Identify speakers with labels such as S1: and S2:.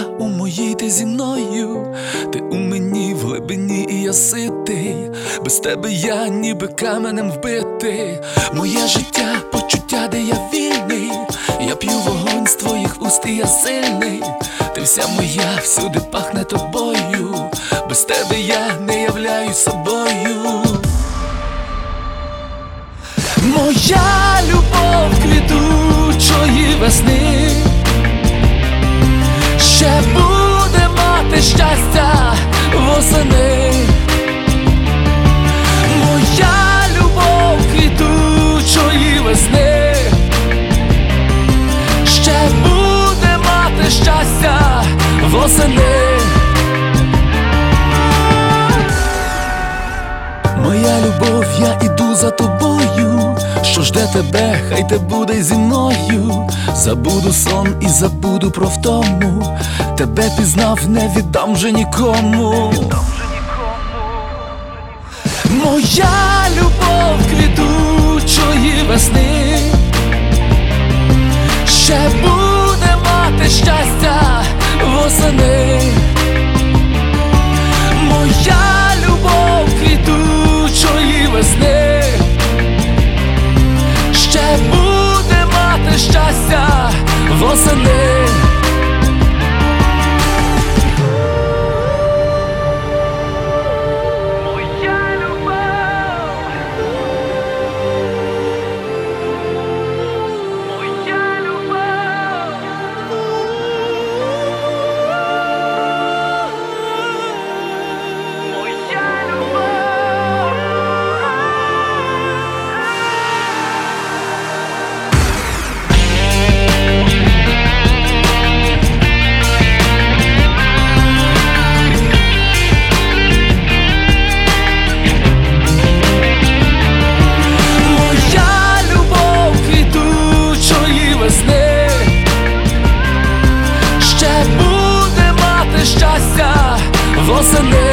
S1: у моїй, ти зі мною, ти у мені в глибині, і я ситий. Без тебе я ніби каменем вбитий. Моє життя, почуття, де я вільний. Я п'ю вогонь з твоїх уст, і я сильний. Ти вся моя, всюди пахне тобою. Без тебе я не являюсь собою. Моя любов квітучої весни ще буде мати щастя восени. Моя любов квітучої весни ще буде мати щастя восени. Моя любов, я іду за тобою. Що жде тебе, хай те буде зі мною. Забуду сон і забуду про втому. Тебе пізнав, не віддам вже нікому. Моя любов квітучої весни ще буде мати щастя восени. Моя любов квітучої весни ще буде мати щастя восени. Ще буде мати щастя восени.